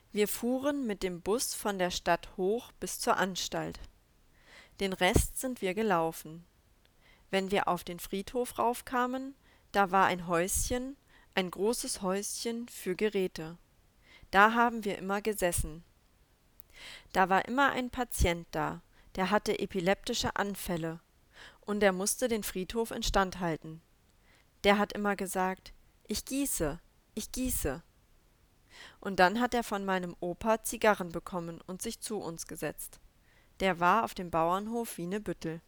Wir fuhren mit dem Bus von der Stadt hoch bis zur Anstalt. Den Rest sind wir gelaufen. Wenn wir auf den Friedhof raufkamen, da war ein Häuschen, ein großes Häuschen für Geräte. Da haben wir immer gesessen. Da war immer ein Patient da, der hatte epileptische Anfälle und der musste den Friedhof instand halten. Der hat immer gesagt, ich gieße, ich gieße. Und dann hat er von meinem Opa Zigarren bekommen und sich zu uns gesetzt. Der war auf dem Bauernhof Wienebüttel.